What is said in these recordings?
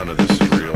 none of this is real.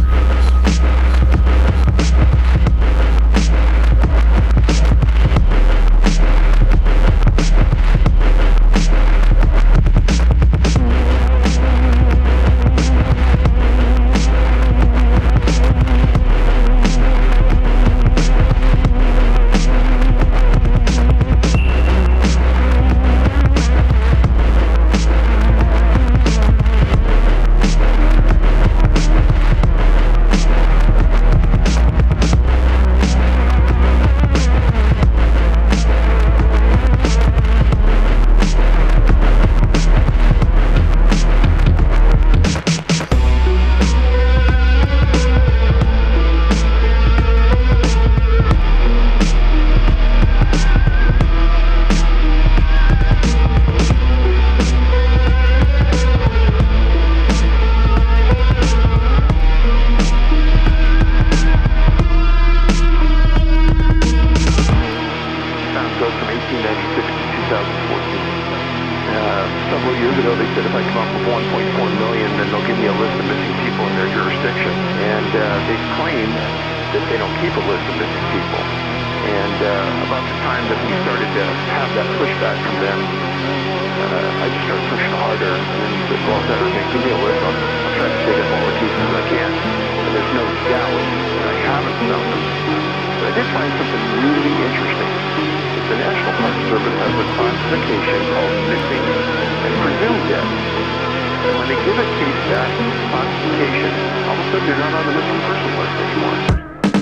Several years ago, they said if I come up with 1.4 million, then they'll give me a list of missing people in their jurisdiction. And they claim that they don't keep a list of missing people. And about the time that we started to have that pushback from them, I just started pushing harder. And then he said, well, Senator, give me a list. I'll try to dig up all the cases I can. And there's no doubt that I haven't found them. But I did find something really interesting. The National Park Service has a classification called missing and presumed dead. And when they give a case that classification, all of a sudden they're not on the missing person list anymore.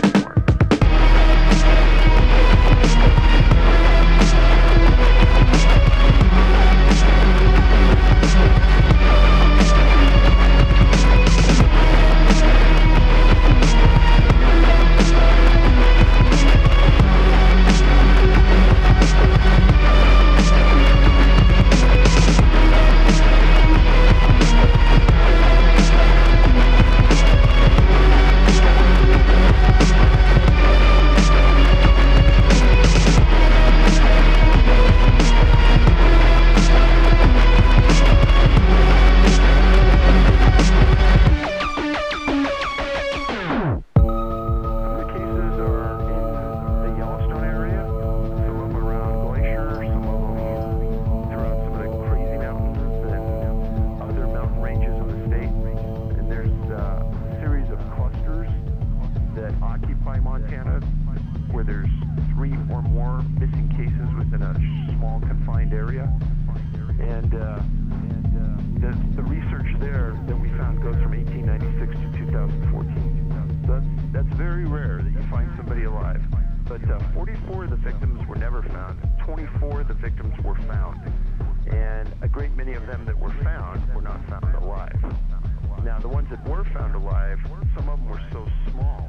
Montana, where there's 3 or more missing cases within a small confined area, and the research there that we found goes from 1896 to 2014. That's very rare that you find somebody alive. But 44 of the victims were never found. 24 of the victims were found, and a great many of them that were found were not found alive. Now, the ones that were found alive, some of them were so small